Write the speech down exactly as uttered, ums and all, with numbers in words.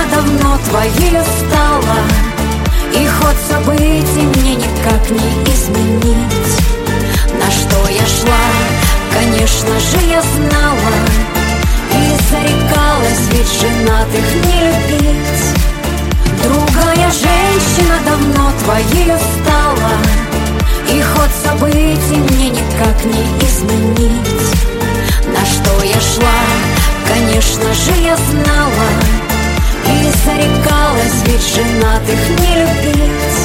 давно твоею стала, и ход событий мне никак не изменить. На что я шла, конечно же, я знала, и зарекалась ведь женатых не любить. Другая женщина давно твоею стала, и ход событий мне никак не изменить. На что я шла, конечно же, я знала, и зарекалась ведь женатых не любить.